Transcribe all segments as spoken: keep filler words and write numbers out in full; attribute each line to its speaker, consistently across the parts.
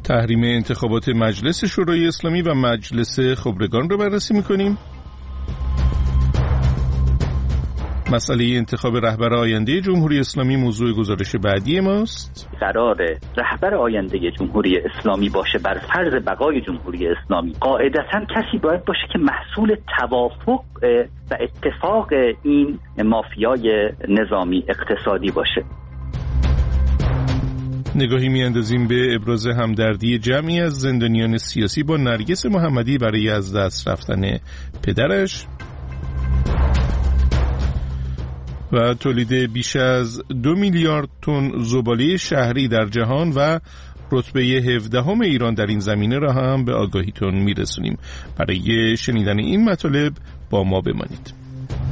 Speaker 1: تحریم انتخابات مجلس شورای اسلامی و مجلس خبرگان رو بررسی می‌کنیم. مسئله انتخاب رهبر آینده جمهوری اسلامی موضوع گزارش بعدی ماست.
Speaker 2: قراره رهبر آینده جمهوری اسلامی باشه بر فرض بقای جمهوری اسلامی. قاعدتاً کسی باید باشه که محصول توافق و اتفاق این مافیای نظامی اقتصادی باشه.
Speaker 1: نگاهی میاندازیم به ابراز همدردی جمعی از زندانیان سیاسی با نرگس محمدی برای از دست رفتن پدرش و تولید بیش از دو میلیارد تن زباله شهری در جهان و رتبه هفدهم ایران در این زمینه را هم به آگاهیتون میرسونیم. برای شنیدن این مطالب با ما بمانید.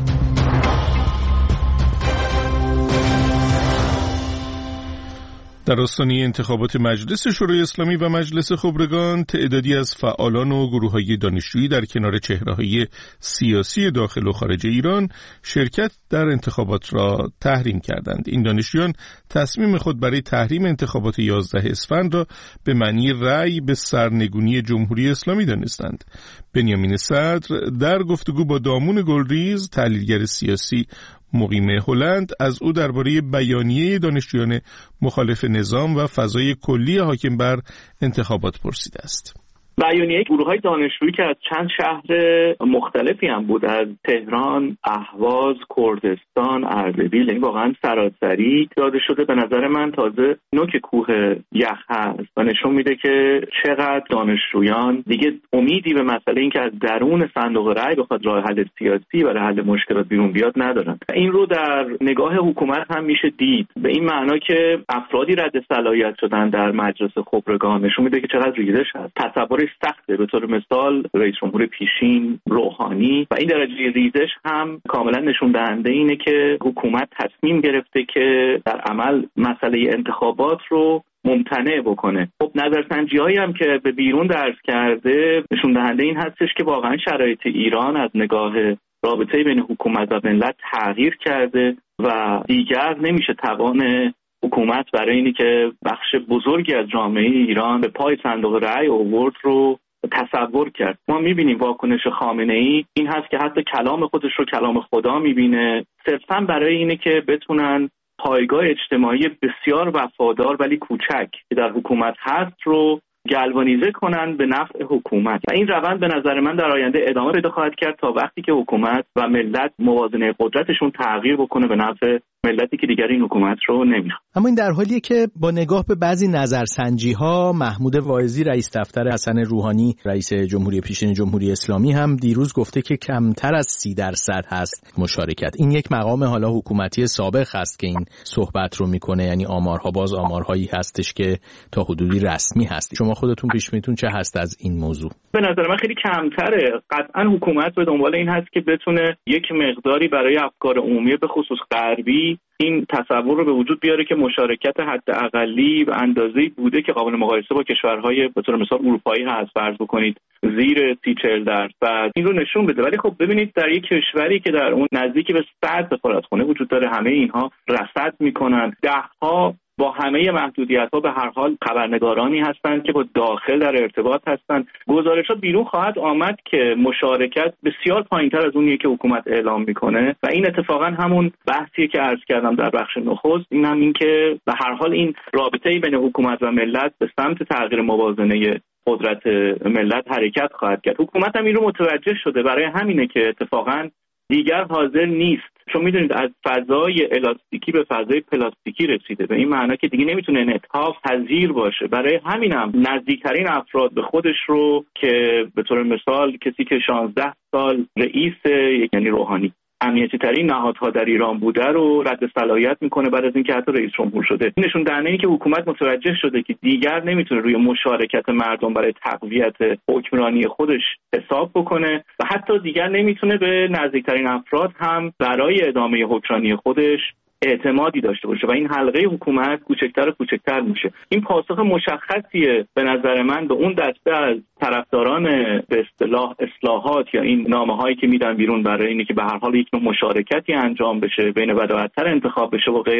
Speaker 1: در آستانه انتخابات مجلس شورای اسلامی و مجلس خبرگان، تعدادی از فعالان و گروه‌های دانشجویی در کنار چهره‌های سیاسی داخل و خارج ایران شرکت در انتخابات را تحریم کردند. این دانشجویان تصمیم خود برای تحریم انتخابات یازده اسفند را به معنی رأی به سرنگونی جمهوری اسلامی دانستند. بنیامین صدر در گفتگو با دامون گلریز، تحلیلگر سیاسی مقیم هلند، از او درباره بیانیه دانشجویان مخالف نظام و فضای کلی حاکم بر انتخابات پرسیده است.
Speaker 3: بیانیه گروه‌های دانشجویی که از چند شهر مختلفی هم بود، از تهران، اهواز، کردستان، اردبیل، این واقعا سراسری داده شده. به نظر من تازه نوک کوه یخ هست و نشون میده که چقدر دانشجویان دیگه امیدی به مسئله این که از درون صندوق رأی بخواد راه حل سیاسی برای حل مشکلات بیرون بیاد ندارن. این رو در نگاه حکومت هم میشه دید، به این معنا که افرادی رد صلاحیت شدن در مجلس خبرگان. نشون میده که چقدر ریزش هست. تصور سخته. به طور مثال رئیس جمهور پیشین، روحانی، و این درجه ریزش هم کاملا نشون دهنده اینه که حکومت تصمیم گرفته که در عمل مسئله انتخابات رو ممتنع بکنه. خب نظرسنجی‌هایی هم که به بیرون درس کرده نشون دهنده این هستش که واقعا شرایط ایران از نگاه رابطه بین حکومت و ملت تغییر کرده و دیگر نمیشه توان حکومت برای اینی که بخش بزرگی از جامعه ایران به پای صندوق رأی آورد رو تصور کرد. ما میبینیم واکنش خامنه‌ای این هست که حتی کلام خودش رو کلام خدا میبینه، صرفاً برای اینه که بتونن پایگاه اجتماعی بسیار وفادار ولی کوچک که در حکومت هست رو گلوانیزه کنن به نفع حکومت. و این روند به نظر من در آینده ادامه پیدا خواهد کرد تا وقتی که حکومت و ملت موازنه قدرتشون تغییر بکنه به نفع ملتی که دیگر این حکومت رو نمیخواد.
Speaker 4: اما این در حالیه که با نگاه به بعضی نظرسنجی‌ها، محمود واعظی رئیس دفتر حسن روحانی رئیس جمهوری پیشین جمهوری اسلامی هم دیروز گفته که کمتر از سی درصد هست مشارکت. این یک مقام حالا حکومتی سابق هست که این صحبت رو میکنه، یعنی آمارها باز آمارهایی هستش که تا حدودی رسمی هست. شما خودتون پیش میتون چه هست از این موضوع؟
Speaker 3: به نظر من خیلی کمتره. قطعا حکومت به دنبال این هست که بتونه یک مقداری برای افکار عمومی به خصوص غربی این تصور رو به وجود بیاره که مشارکت حداقلی و اندازه‌ای بوده که قابل مقایسه با کشورهای به طور مثال اروپایی هست، فرض بکنید زیر سی چهل درصد، این رو نشون بده. ولی خب ببینید در یک کشوری که در اون نزدیکی به صد سفارتخانه وجود داره، همه اینها رصد میکنن، دهها با همه محدودیت‌ها به هر حال خبرنگارانی هستند که با داخل در ارتباط هستند. گزارشات بیرون خواهد آمد که مشارکت بسیار پایین‌تر از اونیه که حکومت اعلام میکنه و این اتفاقا همون بحثیه که عرض کردم در بخش نخست، این هم این که به هر حال این رابطه بین حکومت و ملت به سمت تغییر موازنه قدرت ملت حرکت خواهد کرد. حکومت هم این رو متوجه شده، برای همینه که اتفاقا دیگر حاضر نیست، چون میدونید از فضای الاستیکی به فضای پلاستیکی رسیده، به این معنی که دیگه نمیتونه انعطاف پذیر باشه. برای همینم نزدیکترین افراد به خودش رو که به طور مثال کسی که شانزده سال رئیس یعنی روحانی امنیتی ترین نهادها در ایران بوده رو رد صلاحیت میکنه بعد از اینکه حتی رئیس جمهور شده. نشون دهنده اینه که حکومت متوجه شده که دیگر نمیتونه روی مشارکت مردم برای تقویت حکمرانی خودش حساب بکنه و حتی دیگر نمیتونه به نزدیکترین افراد هم برای ادامه حکمرانی خودش اعتمادی داشته باشه و این حلقه حکومت کوچکتر و کوچکتر میشه. این پاسخ مشخصیه به نظر من به اون دسته از طرفداران به اصطلاح اصلاحات یا این نامه‌هایی که میدن بیرون برای اینکه به هر حال یک نوع مشارکتی انجام بشه، بین بد و بدتر انتخاب بشه و غیره،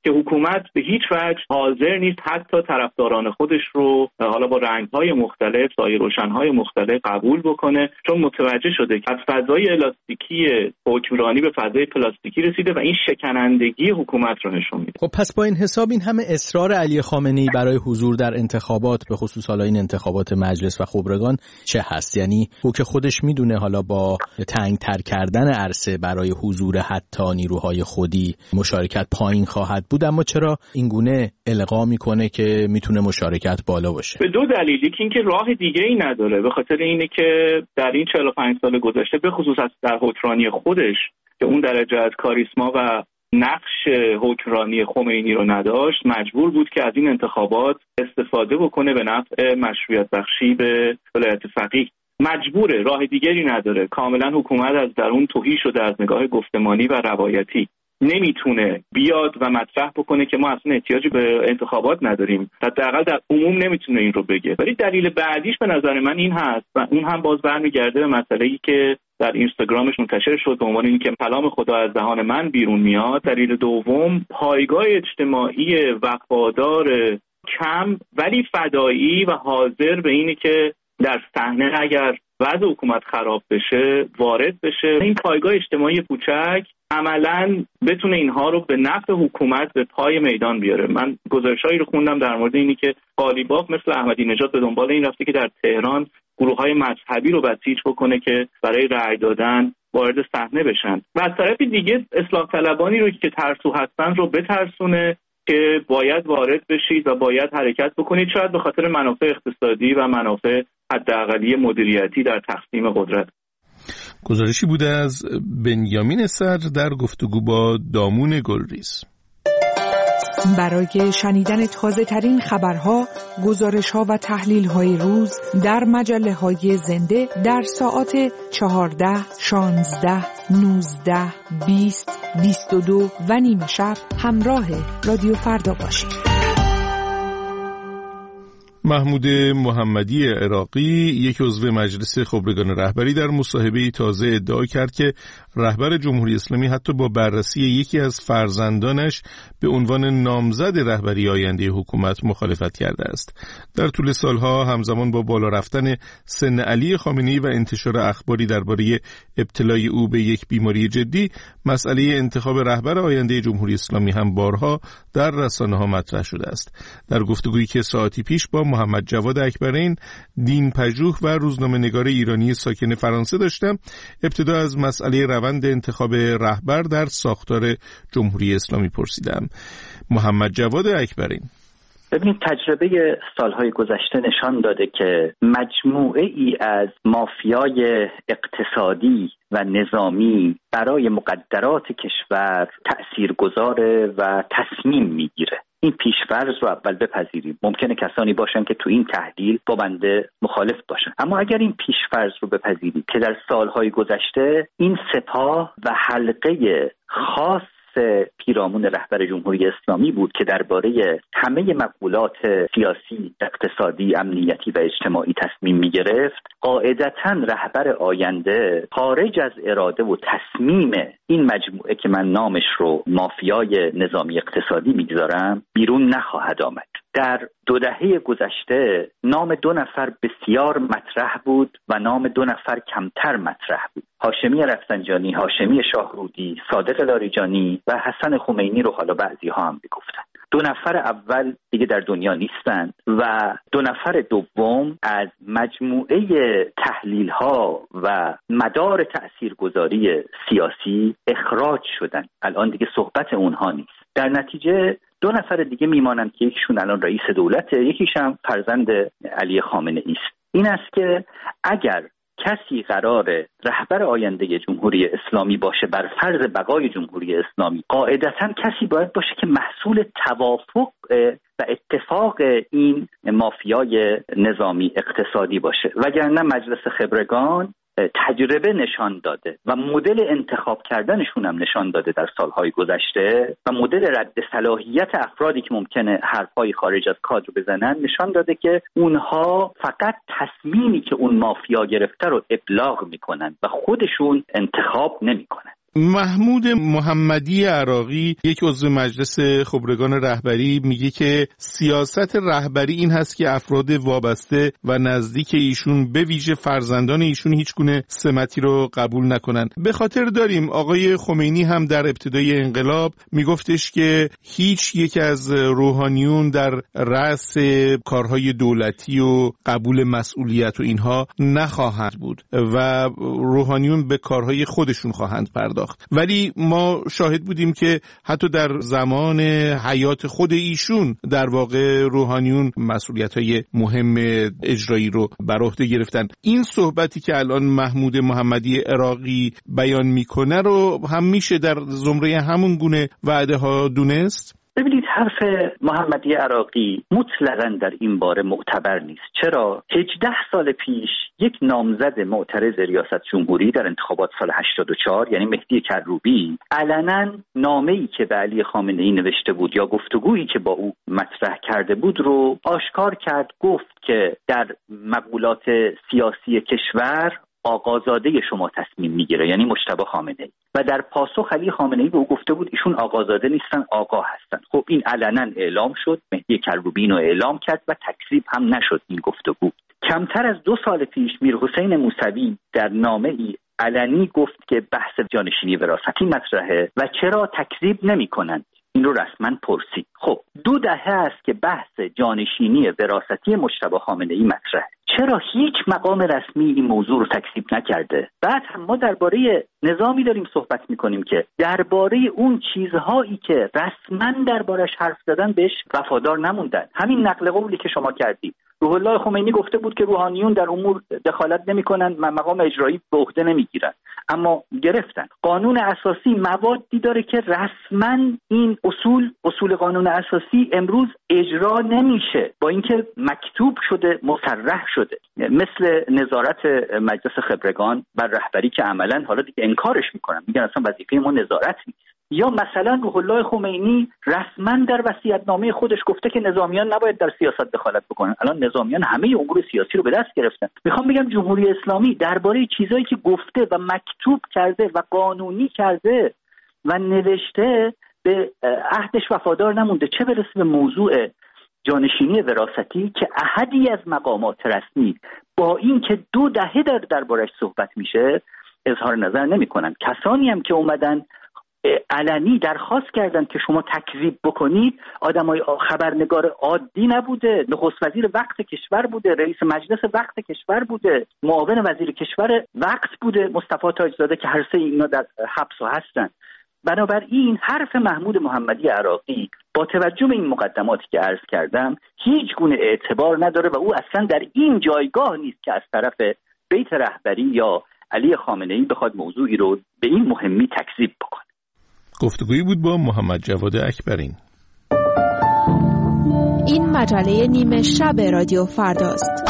Speaker 3: که حکومت به هیچ وجه حاضر نیست حتی طرفداران خودش رو حالا با رنگ‌های مختلف، سایه روشن‌های مختلف قبول بکنه، چون متوجه شده که از فضای الاستیکی حکمرانی به فضای پلاستیکی رسیده و این شکنندگی حکومت رو نشون میده.
Speaker 4: خب پس با این حساب این همه اصرار علی خامنه‌ای برای حضور در انتخابات، به خصوص حالا این انتخابات مجلس و خبرگان، چه هست؟ یعنی او که خودش میدونه حالا با تنگ‌تر کردن عرصه برای حضور حتی نیروهای خودی مشارکت پایین خواهد بود، اما چرا این گونه القا میکنه که میتونه مشارکت بالا باشه؟
Speaker 3: به دو دلیل. یکی اینکه راه دیگه ای نداره، به خاطر اینه که در این چهل و پنج سال گذشته به خصوص در حکمرانی خودش که اون درجه از کاریسما و نقش حکمرانی خمینی رو نداشت، مجبور بود که از این انتخابات استفاده بکنه به نفع مشروعیت بخشی به ولایت فقیه. مجبوره، راه دیگری نداره. کاملا حکومت از درون تهی شده از نگاه گفتمانی و روایتی. نمیتونه بیاد و مطرح بکنه که ما اصلا احتیاجی به انتخابات نداریم. حداقل در عموم نمیتونه این رو بگه. ولی دلیل بعدیش به نظر من این هست و اون هم باز برمیگرده به مسئله‌ای که در اینستاگرامش منتشر شد به عنوان اینکه کلام خدا از دهان من بیرون میاد. دلیل دوم، پایگاه اجتماعی وفادار کم ولی فدایی و حاضر به اینه که در صحنه اگر وضع حکومت خراب بشه وارد بشه. این پایگاه اجتماعی کوچک عملاً بتونه اینها رو به نفع حکومت به پای میدان بیاره. من گزارشایی رو خوندم در مورد اینی که قالیباف مثل احمدی نژاد به دنبال این رفته که در تهران گروه‌های مذهبی رو بسیج بکنه که برای رأی دادن وارد صحنه بشن و از طرف دیگه اصلاح طلبانی رو که ترسو هستن رو بترسونه که باید وارد بشید و باید حرکت بکنید، شاید به خاطر منافع اقتصادی و منافع حداقلی مدیریتی در تقسیم قدرت.
Speaker 1: گزارشی بوده از بنیامین صدر در گفتگو با دامون گلریز.
Speaker 5: برای شنیدن تازه ترین خبرها، گزارش ها و تحلیل های روز در مجله های زنده در ساعات چهارده، شانزده، نوزده، بیست، بیست و دو و نیمه شب همراه رادیو فردا باشید.
Speaker 1: محمود محمدی عراقی، یک عضو مجلس خبرگان رهبری، در مصاحبه‌ای تازه ادعا کرد که رهبر جمهوری اسلامی حتی با بررسی یکی از فرزندانش به عنوان نامزد رهبری آینده حکومت مخالفت کرده است. در طول سالها همزمان با بالا رفتن سن علی خامنه‌ای و انتشار اخباری درباره ابتلای او به یک بیماری جدی، مسئله انتخاب رهبر آینده جمهوری اسلامی هم بارها در رسانه‌ها مطرح شده است. در گفتگویی که ساعتی پیش با محمد جواد اکبرین، دین پژوه و روزنامه‌نگار ایرانی ساکن فرانسه داشتم، ابتدا از مسئله روند انتخاب رهبر در ساختار جمهوری اسلامی پرسیدم. محمد جواد اکبرین:
Speaker 2: ببینید، تجربه سالهای گذشته نشان داده که مجموعه ای از مافیای اقتصادی و نظامی برای مقدرات کشور تأثیرگذاره و تصمیم میگیره. این پیش‌فرض رو اول بپذیریم. ممکنه کسانی باشن که تو این تحلیل با بنده مخالف باشن، اما اگر این پیش‌فرض رو بپذیریم که در سالهای گذشته این سپاه و حلقه خاص پیرامون رهبر جمهوری اسلامی بود که درباره همه مقولات سیاسی، اقتصادی، امنیتی و اجتماعی تصمیم می گرفت، قاعدتاً رهبر آینده خارج از اراده و تصمیم این مجموعه که من نامش رو مافیای نظامی اقتصادی میگذارم بیرون نخواهد آمد. در دو دهه گذشته نام دو نفر بسیار مطرح بود و نام دو نفر کمتر مطرح بود. هاشمی رفسنجانی، هاشمی شاهرودی، صادق لاریجانی و حسن خمینی رو حالا بعضی ها هم بگفتن. دو نفر اول دیگه در دنیا نیستند و دو نفر دوم از مجموعه تحلیل ها و مدار تأثیرگذاری سیاسی اخراج شدن. الان دیگه صحبت اونها نیست. در نتیجه دو نفر دیگه میمانند که یکیشون الان رئیس دولته، یکیش هم فرزند علی خامنه‌ای است. این است که اگر کسی قرار رهبر آینده جمهوری اسلامی باشه بر فرض بقای جمهوری اسلامی، قاعدتاً کسی باید باشه که محصول توافق و اتفاق این مافیای نظامی اقتصادی باشه، وگرنه مجلس خبرگان تجربه نشان داده و مدل انتخاب کردنشون هم نشان داده در سالهای گذشته و مدل رد صلاحیت افرادی که ممکنه حرفای خارج از کادر بزنن نشان داده که اونها فقط تصمیمی که اون مافیا گرفته رو ابلاغ میکنن و خودشون انتخاب نمیکنن.
Speaker 1: محمود محمدی عراقی، یک عضو مجلس خبرگان رهبری، میگه که سیاست رهبری این هست که افراد وابسته و نزدیک ایشون به ویژه فرزندان ایشون هیچ گونه سمتی رو قبول نکنن. به خاطر داریم آقای خمینی هم در ابتدای انقلاب میگفتش که هیچ یک از روحانیون در رأس کارهای دولتی و قبول مسئولیت و اینها نخواهند بود و روحانیون به کارهای خودشون خواهند پرداخت. ولی ما شاهد بودیم که حتی در زمان حیات خود ایشون در واقع روحانیون مسئولیت‌های مهم اجرایی رو بر عهده گرفتن. این صحبتی که الان محمود محمدی عراقی بیان میکنه رو هم میشه در زمره همون گونه وعده ها دونست؟
Speaker 2: ببینید، حرف محمدی عراقی مطلقاً در این باره معتبر نیست. چرا؟ هجده سال پیش یک نامزد معترض ریاست جمهوری در انتخابات سال هشتاد و چهار، یعنی مهدی کروبی، علناً نامه‌ای که به علی خامنه‌ای نوشته بود یا گفتگویی که با او مطرح کرده بود رو آشکار کرد. گفت که در مقولات سیاسی کشور آقازاده شما تصمیم میگیره، یعنی مجتبی خامنه‌ای، و در پاسخ علی خامنه‌ای به او گفته بود ایشون آقازاده نیستن، آقا هستن. خب این علنا اعلام شد، مهدی کروبی اینو اعلام کرد و تکذیب هم نشد این گفتگو. کمتر از دو سال پیش میرحسین موسوی در نامه‌ای علنی گفت که بحث جانشینی وراثتی مطرحه و چرا تکذیب نمی‌کنند. این رو رسما پرسید. خب دو دهه است که بحث جانشینی وراثتی مجتبی خامنه‌ای مطرحه. چرا هیچ مقام رسمی این موضوع رو تکذیب نکرده؟ بعد هم ما درباره نظامی داریم صحبت می‌کنیم که درباره اون چیزهایی که رسما دربارش حرف زدن بهش وفادار نموندن. همین نقل قولی که شما کردید، روح الله خمینی گفته بود که روحانیون در امور دخالت نمی‌کنن، مقام اجرایی به عهده نمی‌گیرن، اما گرفتن. قانون اساسی موادی داره که رسما این اصول اصول قانون اساسی امروز اجرا نمیشه، با اینکه مکتوب شده، مصرح شده، مثل نظارت مجلس خبرگان بر رهبری که عملاً حالا دیگه انکارش میکنن، میگن اصلا وظیفه ما نظارت نیست. یا مثلا روح الله خمینی رسما در وصیت‌نامه خودش گفته که نظامیان نباید در سیاست دخالت بکنن. الان نظامیان همه امور سیاسی رو به دست گرفتن. میخوام بگم جمهوری اسلامی درباره چیزایی که گفته و مکتوب کرده و قانونی کرده و نوشته به عهدش وفادار نمونده، چه برسه به موضوع جانشینی وراثتی که احدی از مقامات رسمی با این که دو دهه در دربارش صحبت میشه اظهار نظر نمیکنن. کسانی هم که اومدن علنی درخواست کردن که شما تکذیب بکنید، آدمای خبرنگار عادی نبوده، نخست وزیر وقت کشور بوده، رئیس مجلس وقت کشور بوده، معاون وزیر کشور وقت بوده مصطفی تاجزاده که هر سه اینا در حبس هستن. بنابراین حرف محمود محمدی عراقی با توجه به این مقدماتی که عرض کردم هیچ گونه اعتبار نداره و او اصلا در این جایگاه نیست که از طرف بیت رهبری یا علی خامنه‌ای بخواد موضوعی رو به این مهمی تکذیب بکنه.
Speaker 1: گفتگویی بود با محمد جواد اکبرین.
Speaker 5: این مجله نیمه شب رادیو فرداست.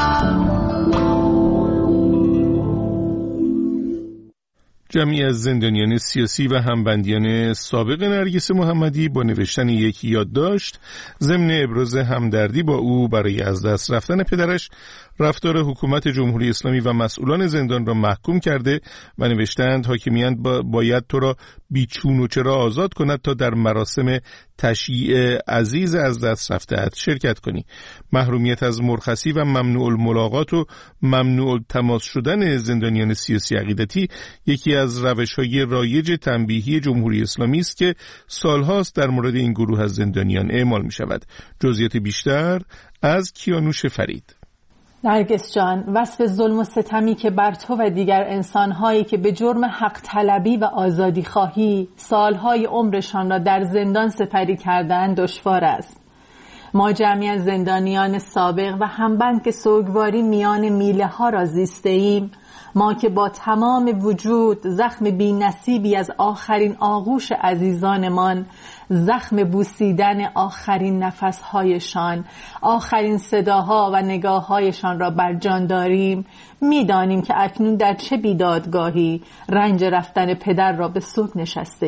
Speaker 1: جمعی از زندانیان سیاسی و همبندیان سابق نرگس محمدی با نوشتن یک یادداشت ضمن ابراز همدردی با او برای از دست رفتن پدرش رفتار حکومت جمهوری اسلامی و مسئولان زندان را محکوم کرده و نوشتند حاکمیت با باید تو را بیچون و چرا آزاد کند تا در مراسم تشییع عزیز از دست رفته‌ات شرکت کنی. محرومیت از مرخصی و ممنوع الملاقات و ممنوع تماس شدن زندانیان سیاسی عقیدتی یکی از روش‌های رایج تنبیهی جمهوری اسلامی است که سالهاست در مورد این گروه از زندانیان اعمال می‌شود. جزئیات بیشتر از کیانوش فرید.
Speaker 6: نرگس جان، وصف ظلم و ستمی که بر تو و دیگر انسان‌هایی که به جرم حق طلبی و آزادی خواهی سالهای عمرشان را در زندان سپری کردند دشوار است. ما جمعی زندانیان سابق و همبند که سوگواری میان میله ها را زیسته ایم، ما که با تمام وجود زخم بی نصیبی از آخرین آغوش عزیزانمان، زخم بوسیدن آخرین نفسهایشان، آخرین صداها و نگاههایشان را بر جان داریم، میدانیم که اکنون در چه بیدادگاهی رنج رفتن پدر را به سوگ نشسته ای.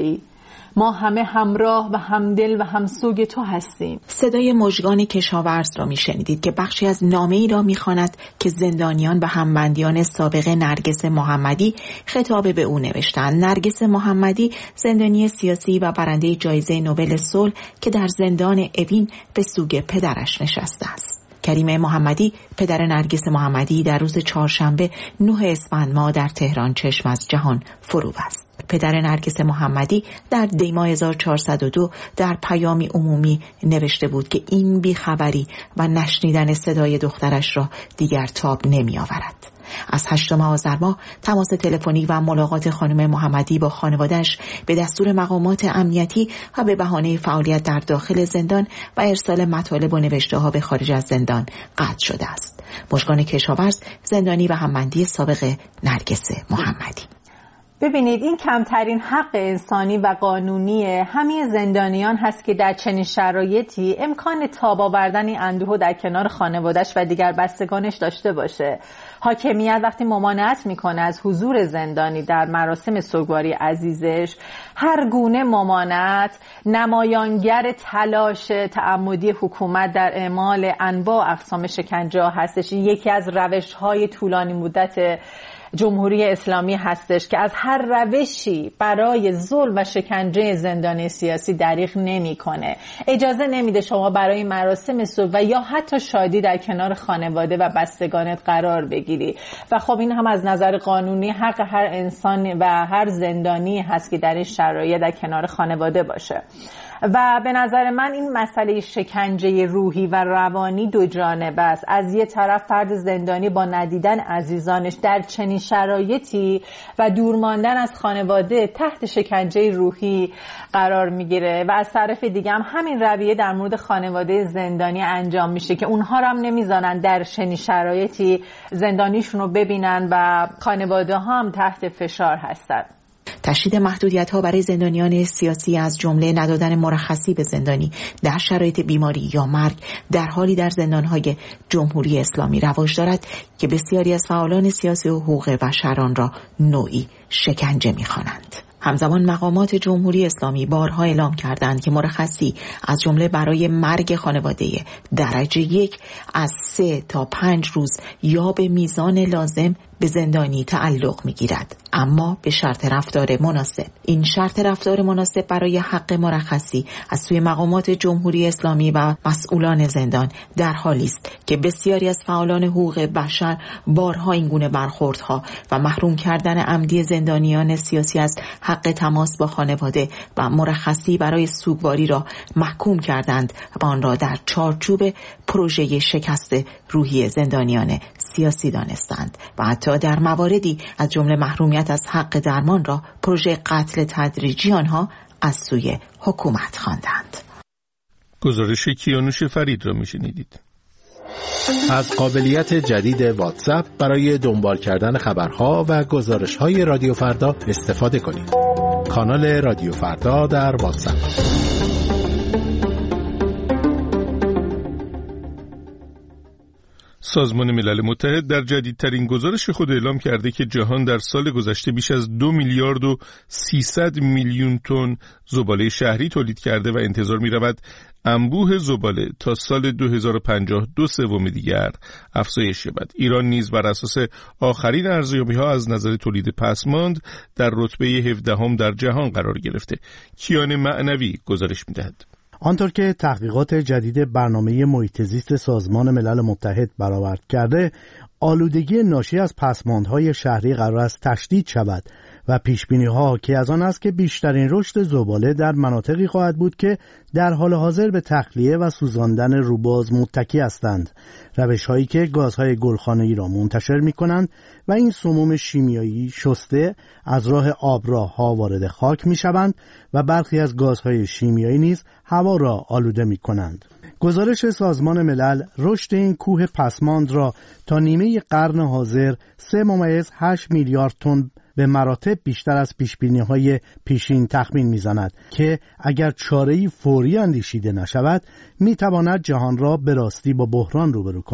Speaker 6: ما همه همراه و همدل و همسوگ تو هستیم.
Speaker 7: صدای مژگان کشاورز را میشنیدید که بخشی از نامه‌ای را میخواند که زندانیان و همبندیان سابق نرگس محمدی خطاب به او نوشتند. نرگس محمدی زندانی سیاسی و برنده جایزه نوبل صلح که در زندان اوین به سوگ پدرش نشسته است. کریم محمدی پدر نرگس محمدی در روز چهارشنبه نه اسفند ماه در تهران چشم از جهان فرو بست. پدر نرگس محمدی در دی ماه هزار و چهارصد و دو در پیامی عمومی نوشته بود که این بیخبری و نشنیدن صدای دخترش را دیگر تاب نمی آورد. از هشتم آذر ماه تماس تلفنی و ملاقات خانم محمدی با خانواده‌اش به دستور مقامات امنیتی و به بهانه فعالیت در داخل زندان و ارسال مطالب و نوشته‌ها به خارج از زندان قطع شده است. مژگان کشاورز زندانی و همبندی سابق نرگس محمدی.
Speaker 6: ببینید این کمترین حق انسانی و قانونی همه زندانیان هست که در چنین شرایطی امکان تاب آوردن این اندوه در کنار خانواده‌اش و دیگر بستگانش داشته باشه. حاکمیت وقتی ممانعت میکنه از حضور زندانی در مراسم سوگواری عزیزش، هر گونه ممانعت نمایانگر تلاش تعمدی حکومت در اعمال انواع اقسام شکنجه هستش. یکی از روش‌های طولانی مدت جمهوری اسلامی هستش که از هر روشی برای ظلم و شکنجه زندانی سیاسی دریغ نمی‌کنه. اجازه نمیده شما برای مراسم صبح و یا حتی شادی در کنار خانواده و بستگانت قرار بگیری و خب این هم از نظر قانونی حق هر انسان و هر زندانی هست که در این شرایط در کنار خانواده باشه. و به نظر من این مسئله شکنجه روحی و روانی دو جانبه است. از یه طرف فرد زندانی با ندیدن عزیزانش در چنین شرایطی و دور ماندن از خانواده تحت شکنجه روحی قرار میگیره و از طرف دیگه هم همین رویه در مورد خانواده زندانی انجام میشه که اونها رو هم نمیذارن در چنین شرایطی زندانیشون رو ببینن و خانواده ها هم تحت فشار هستن.
Speaker 7: تشدید محدودیت‌ها برای زندانیان سیاسی از جمله ندادن مرخصی به زندانی در شرایط بیماری یا مرگ در حالی در زندان‌های جمهوری اسلامی رواج دارد که بسیاری از فعالان سیاسی و حقوق بشر آن را نوعی شکنجه می‌خوانند. همزمان مقامات جمهوری اسلامی بارها اعلام کردند که مرخصی از جمله برای مرگ خانواده درجه یک از سه تا پنج روز یا به میزان لازم به زندانی تعلق می‌گیرد، اما به شرط رفتار مناسب. این شرط رفتار مناسب برای حق مرخصی از سوی مقامات جمهوری اسلامی و مسئولان زندان در حالی است که بسیاری از فعالان حقوق بشر بارها این گونه برخوردها و محروم کردن عمدی زندانیان سیاسی از حق تماس با خانواده و مرخصی برای سوگواری را محکوم کردند و آن را در چارچوب پروژه شکست روحی زندانیان سیاسی دانستند و حتی در مواردی از جمله محرومیت از حق درمان را پروژه قتل تدریجی آنها از سوی حکومت خواندند.
Speaker 1: گزارش کیانوش فرید را میشنیدید.
Speaker 4: از قابلیت جدید واتساپ برای دنبال کردن خبرها و گزارش‌های رادیو فردا استفاده کنید. کانال رادیو فردا در واتساپ.
Speaker 1: سازمان ملل متحد در جدیدترین گزارش خود اعلام کرده که جهان در سال گذشته بیش از دو میلیارد و سیصد میلیون تن زباله شهری تولید کرده و انتظار می رود انبوه زباله تا سال دو هزار و پنجاه دو سوم دیگر افزایش یابد. ایران نیز بر اساس آخرین ارزیابی‌ها از نظر تولید پسماند در رتبه هفدهم در جهان قرار گرفته. کیان معنوی گزارش می‌دهد.
Speaker 8: آنطور که تحقیقات جدید برنامه محیط زیست سازمان ملل متحد برآورد کرده، آلودگی ناشی از پسماندهای شهری قرار است تشدید شود و پیشبینی‌ها حاکی از آن است که بیشترین رشد زباله در مناطقی خواهد بود که در حال حاضر به تخلیه و سوزاندن روباز متکی هستند، روش‌هایی که گازهای گلخانه‌ای را منتشر می‌کنند و این سموم شیمیایی شسته از راه آبراه‌ها وارد خاک می‌شوند و برخی از گازهای شیمیایی نیز هوا را آلوده می‌کنند. گزارش سازمان ملل رشد این کوه پسماند را تا نیمه قرن حاضر سه ممیز هشت میلیارد تن به مراتب بیشتر از پیشبینی‌های پیشین تخمین می‌زند که اگر چاره‌ای فوری اندیشیده نشود می‌تواند جهان را به راستی با بحران روبرو کند.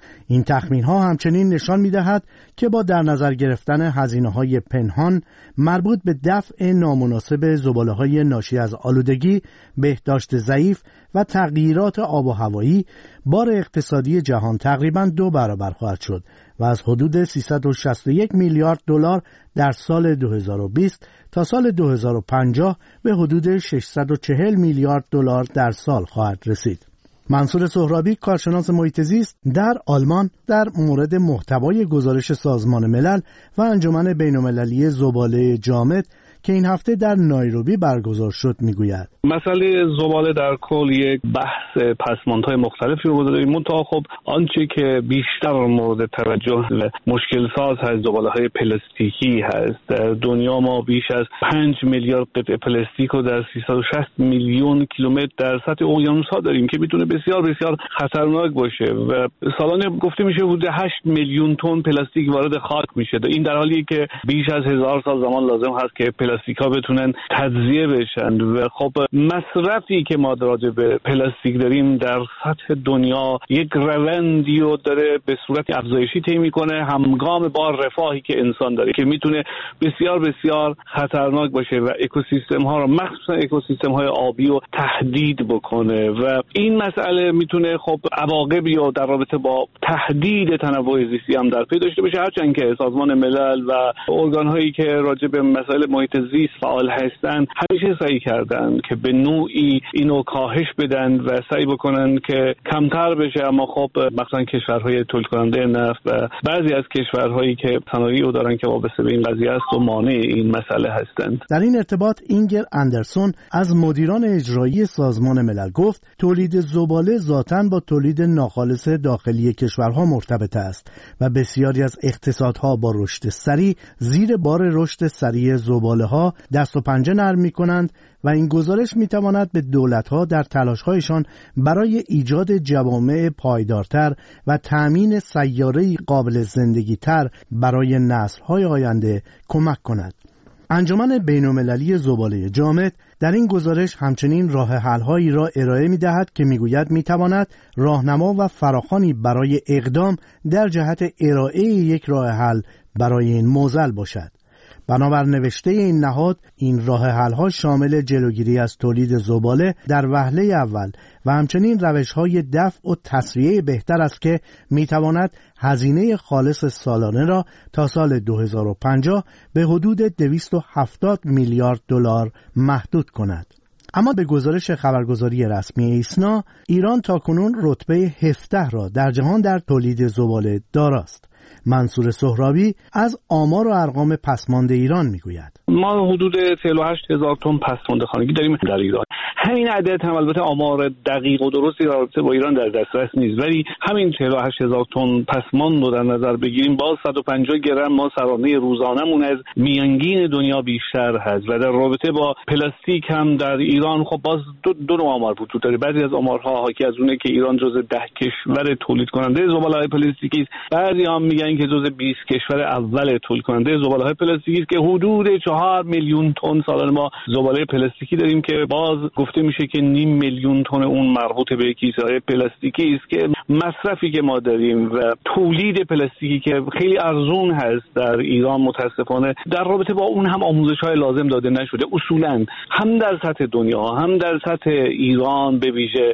Speaker 8: این تخمین‌ها همچنین نشان می‌دهد که با در نظر گرفتن هزینه‌های پنهان مربوط به دفع نامناسب زباله‌های ناشی از آلودگی، بهداشت ضعیف و تغییرات آب و هوایی، بار اقتصادی جهان تقریباً دو برابر خواهد شد و از حدود سیصد و شصت و یک میلیارد دلار در سال دو هزار و بیست تا سال دو هزار و پنجاه به حدود ششصد و چهل میلیارد دلار در سال خواهد رسید. منصور سهرابی، کارشناس محیط زیست در آلمان، در مورد محتوای گزارش سازمان ملل و انجمن بین‌المللی زباله جامد که این هفته در نایروبی برگزار شد میگوید.
Speaker 9: مسئله زباله در کل یک بحث پسماندهای مختلفی رو داره، منتها خب آنچه که بیشتر مورد توجه مشکل ساز هست زباله‌های پلاستیکی هست. در دنیا ما بیش از پنج میلیارد قطعه پلاستیک رو در سیصد و شصت میلیون کیلومتر در سطح اقیانوس‌ها داریم که میتونه بسیار بسیار خطرناک باشه و سالانه گفته میشه حدود هشت میلیون تن پلاستیک وارد خاک میشه. این در حالی که بیش از هزار سال زمان لازم هست که پلاستیک‌ها بتونن تجزیه بشن و خب مصرفی که ما راجع به پلاستیک داریم در سطح دنیا یک روندی رو داره به صورت افزایشی طی میکنه همگام با رفاهی که انسان داره که میتونه بسیار بسیار خطرناک باشه و اکوسیستم ها رو مخصوصا اکوسیستم های آبی رو تهدید بکنه و این مسئله میتونه خب عواقبی رو در رابطه با تهدید تنوع زیستی هم در پی داشته باشه، هرچند که سازمان ملل و ارگان هایی که راجع به مسائل محیط زیست فعال هستن همیشه سعی کردن که به نوعی اینو کاهش بدن و سعی بکنن که کمتر بشه، اما خب مثلا کشورهای تولید کننده نفت و بعضی از کشورهایی که صنایعی رو دارن که وابسته به این قضیه است و مانع این مسئله هستند.
Speaker 8: در این ارتباط اینگر اندرسون از مدیران اجرایی سازمان ملل گفت تولید زباله ذاتاً با تولید ناخالص داخلی کشورها مرتبط است و بسیاری از اقتصادها با رشد سریع زیر بار رشد سریع زباله‌ها دست و پنجه نرم می‌کنند و این گزارش می‌تواند به دولت‌ها در تلاش‌هایشان برای ایجاد جوامع پایدارتر و تأمین سیاره‌ای قابل زندگی‌تر برای نسل‌های آینده کمک کند. انجمن بین‌المللی زباله جامد در این گزارش همچنین راه حل‌هایی را ارائه می‌دهد که می‌گوید می‌تواند راهنما و فراخوانی برای اقدام در جهت ارائه یک راه حل برای این معضل باشد. بنابر نوشته این نهاد این راه حل‌ها شامل جلوگیری از تولید زباله در وهله اول و همچنین روش‌های دفع و تسویه بهتر است که می‌تواند هزینه خالص سالانه را تا سال دو هزار و پنجاه به حدود دویست و هفتاد میلیارد دلار محدود کند. اما به گزارش خبرگزاری رسمی ایسنا، ایران تاکنون رتبه هفده را در جهان در تولید زباله داراست. منصور سهرابی از آمار و ارقام پسماند ایران میگوید.
Speaker 9: ما حدود چهل و هشت هزار تن پسماند خانگی داریم در ایران. همین عدد هم البته آمار دقیق و درستی در رابطه با ایران در دسترس نیست، ولی همین چهل و هشت هزار تن پسماند رو در نظر بگیریم باز صد و پنجاه گرم ما سرانه روزانمون از میانگین دنیا بیشتر هست و در رابطه با پلاستیک هم در ایران خب باز دو, دو نوع آمار وجود داره. بعضی از آمارها حاکی از اونه که ایران جزو ده کشور تولید کننده زباله‌های پلاستیکی است، بعضی هم میگن که جزو بیست کشور اول تولید کننده زباله‌های پلاستیکی است که حدود چهار میلیون تن سالانه ما زباله پلاستیکی داریم که باز گفته میشه که نیم میلیون تن اون مربوط به کیسه‌های پلاستیکی است که مصرفی که ما داریم و تولید پلاستیکی که خیلی ارزون هست در ایران متاسفانه در رابطه با اون هم آموزش‌های لازم داده نشده. اصولاً هم در سطح دنیا هم در سطح ایران به ویژه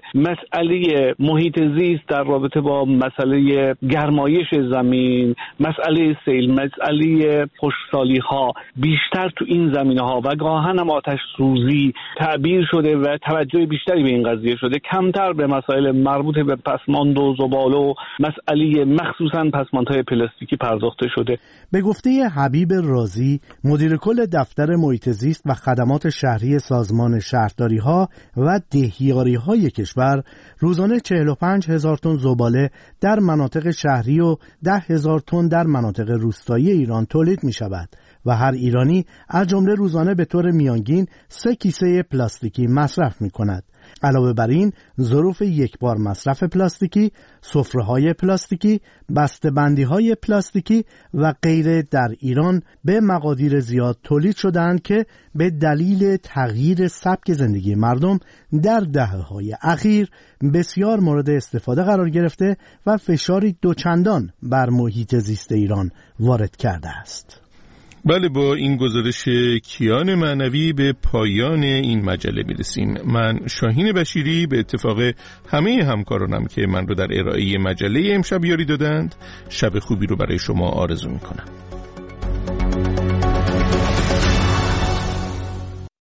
Speaker 9: مسئله محیط زیست در رابطه با مسئله گرمایش زمین، مسئله سیل، مسئله خشکسالی‌ها بیشتر تو این زمینه‌ها و گاهن هم آتش سوزی تعبیر شده و توجه بیشتری به این قضیه شده، کمتر به مسائل مربوط به پسماند و زباله و مسئله مخصوصاً پسماندهای پلاستیکی پرداخته شده.
Speaker 8: به گفته حبیب رازی، مدیر کل دفتر محیط زیست و خدمات شهری سازمان شهرداری‌ها و دهیاری‌های کشور، روزانه چهل و پنج هزار تن زباله در مناطق شهری و ده هزار تن در مناطق روستایی ایران تولید می‌شود و هر ایرانی از جمله روزانه به طور میانگین سه کیسه پلاستیکی مصرف می‌کند. علاوه بر این ظروف یکبار مصرف پلاستیکی، سفره‌های پلاستیکی، بسته‌بندی‌های پلاستیکی و غیره در ایران به مقادیر زیاد تولید شدند که به دلیل تغییر سبک زندگی مردم در دهه‌های اخیر بسیار مورد استفاده قرار گرفته و فشاری دوچندان بر محیط زیست ایران وارد کرده است.
Speaker 1: بله، با این گزارش کیان معنوی به پایان این مجله میرسیم. من شاهین بشیری به اتفاق همه همکارانم که من رو در ارائه مجله امشب یاری دادند، شب خوبی رو برای شما آرزو میکنم.